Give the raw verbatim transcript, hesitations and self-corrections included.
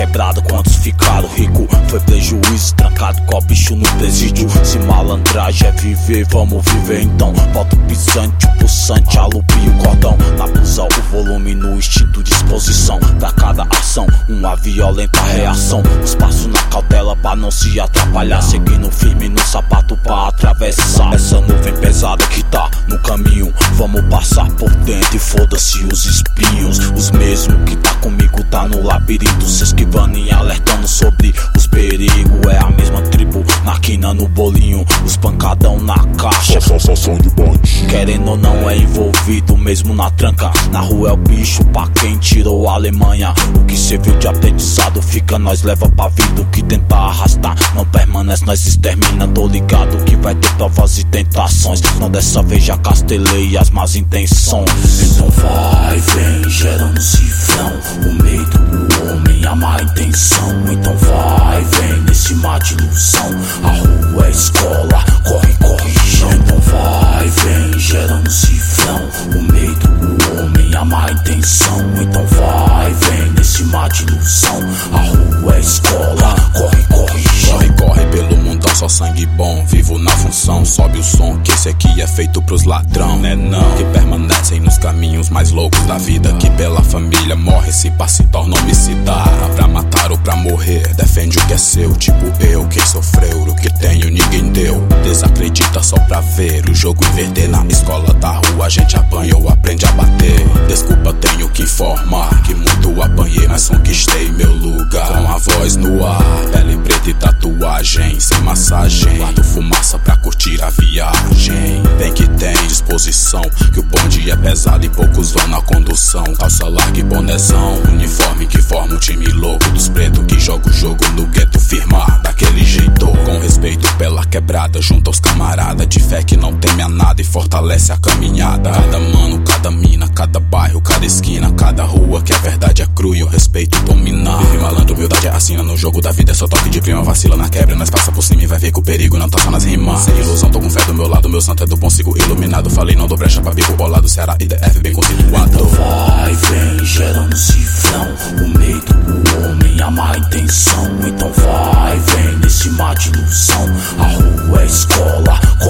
quebrada, quantos ficaram ricos? Foi prejuízo, trancado com o bicho no presídio. Se malandragem é viver, vamos viver então. Bota o pisante, o pulsante, alupia o cordão. Na blusa o volume no instinto de exposição. Pra cada ação, uma violenta reação. Os passos na cautela pra não se atrapalhar. Seguindo firme no sapato pra atravessar essa nuvem pesada que tá no caminho. Vamos passar por dentro e foda-se os espinhos. Os mesmos que tá comigo tá no labirinto, se esquivando e alertando sobre os perigos. É a mesma tribo na quina, no bolinho, os pancadão na caixa. Só, só, só de bonde. Querendo ou não é envolvido mesmo na tranca. Na rua é o bicho pra quem tirou a Alemanha. O que serviu de aprendizado fica, nós leva pra vida. O que tentar arrastar não permanece, nós extermina. Tô ligado que vai ter provas e tentações. Não dessa vez já castelei as más intenções. Então vai, vem, gerando cifrão. O medo do homem, a má intenção. Então vai, vem, nesse mar de ilusão. A rua é escola, corre, corre, chão. Então vai, vem, gerando cifrão. O medo do homem, a má intenção. Então vai, vem, nesse mar de ilusão. A rua é escola, corre, corre, chão. Corre, corre pelo mundão, só sangue bom. Vivo na função, sobe o som, que esse aqui é feito pros ladrão, né não? Que permanecem nos caminhos mais loucos da vida. Que pela família morre, se pá se torna homicida. Pra matar ou pra morrer, defende o que é seu. Tipo eu, quem sofreu, o que tenho ninguém deu. Desacredita só pra ver o jogo inverter. Na escola da rua a gente apanha ou aprende a bater. Desculpa, tenho que informar que muito apanhei, mas conquistei meu lugar. Com a voz no ar, pele preta e tatuagem, sem massagem. Guardo fumaça pra curtir a viagem. Tem que tem disposição, que o bonde é pesado e poucos vão na condução. Calça larga e bonezão, uniforme que forma um time louco. Dos pretos que joga o jogo no gueto, firmar daquele jeito. Com respeito pela quebrada, junto aos camarada. De fé que não teme a nada e fortalece a caminhada. Cada mano, cada mina, cada bairro, cada esquina, cada rua, que a verdade é crua e o respeito dominar. Vive malandro, humildade é assina. No jogo da vida é só toque de prima, vacila na quebra. Nós passa por cima e vai ver que o perigo não tá só nas rimas. Sem ilusão, tô com fé do meu lado, meu santo é do bom, sigo iluminado. Falei não dou brecha pra bico bolado, Ceará e D F bem conceituado. Então vai, vem, gerando cifrão. O medo do homem, a má intenção. Então vai, vem, nesse mar de ilusão. A rua é escola,